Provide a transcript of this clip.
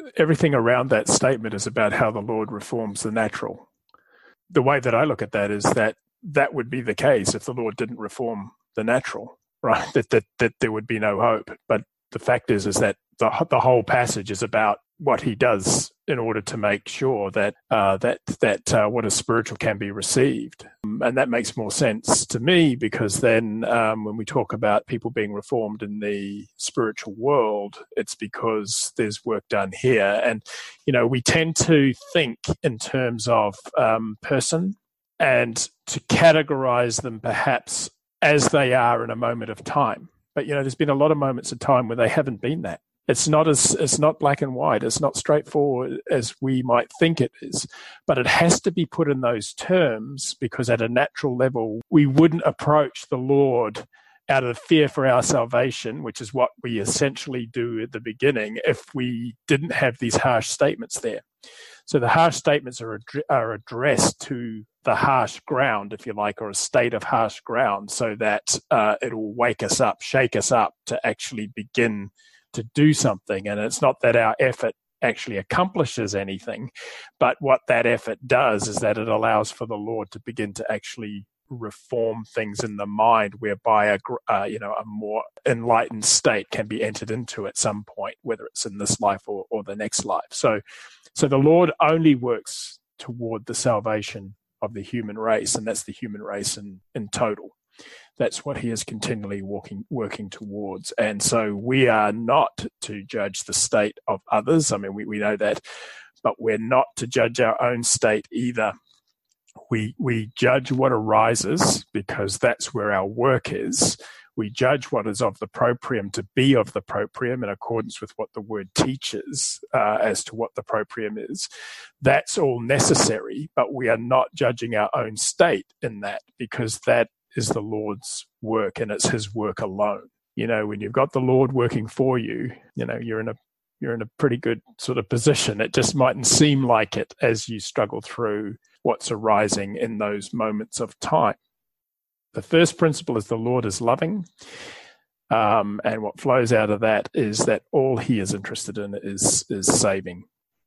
everything around that statement is about how the Lord reforms the natural. The way that I look at that is that that would be the case if the Lord didn't reform the natural, right? That there would be no hope. But the fact is that the whole passage is about what he does in order to make sure that what is spiritual can be received. And that makes more sense to me, because then when we talk about people being reformed in the spiritual world, it's because there's work done here. And, we tend to think in terms of person and to categorize them perhaps as they are in a moment of time. But, there's been a lot of moments of time where they haven't been that. It's not black and white. It's not straightforward as we might think it is, but it has to be put in those terms, because at a natural level, we wouldn't approach the Lord out of fear for our salvation, which is what we essentially do at the beginning, if we didn't have these harsh statements there. So the harsh statements are addressed to the harsh ground, if you like, or a state of harsh ground, so that it'll wake us up, shake us up to actually begin to do something. And it's not that our effort actually accomplishes anything, but what that effort does is that it allows for the Lord to begin to actually reform things in the mind, whereby a more enlightened state can be entered into at some point, whether it's in this life or the next life. So the Lord only works toward the salvation of the human race, and that's the human race in total. That's what he is continually working towards. And so we are not to judge the state of others. I mean, we know that, but we're not to judge our own state either. We judge what arises, because that's where our work is. We judge what is of the proprium to be of the proprium in accordance with what the word teaches as to what the proprium is. That's all necessary, but we are not judging our own state in that, because that is the Lord's work, and it's his work alone. When you've got the Lord working for you, you're in a pretty good sort of position. It just mightn't seem like it as you struggle through what's arising in those moments of time. The first principle is the Lord is loving. And what flows out of that is that all he is interested in is saving.